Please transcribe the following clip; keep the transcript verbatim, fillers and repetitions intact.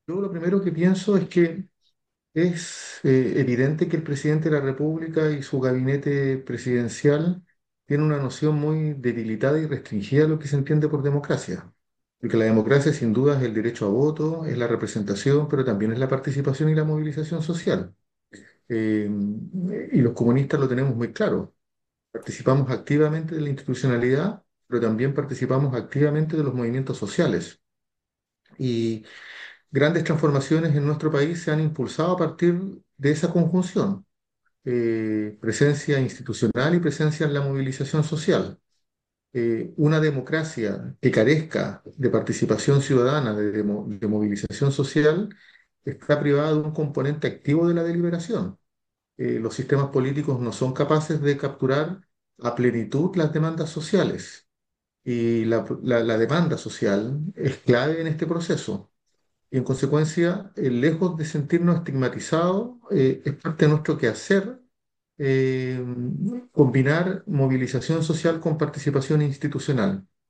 Yo lo primero que pienso es que es eh, evidente que el presidente de la República y su gabinete presidencial tienen una noción muy debilitada y restringida de lo que se entiende por democracia. Porque la democracia sin duda es el derecho a voto, es la representación, pero también es la participación y la movilización social. Eh, y los comunistas lo tenemos muy claro. Participamos activamente de la institucionalidad, pero también participamos activamente de los movimientos sociales. Y grandes transformaciones en nuestro país se han impulsado a partir de esa conjunción, eh, presencia institucional y presencia en la movilización social. Eh, una democracia que carezca de participación ciudadana, de, de mo- de movilización social, está privada de un componente activo de la deliberación. Eh, los sistemas políticos no son capaces de capturar a plenitud las demandas sociales y la la- la demanda social es clave en este proceso. Y en consecuencia, eh, lejos de sentirnos estigmatizados, eh, es parte de nuestro quehacer eh, combinar movilización social con participación institucional.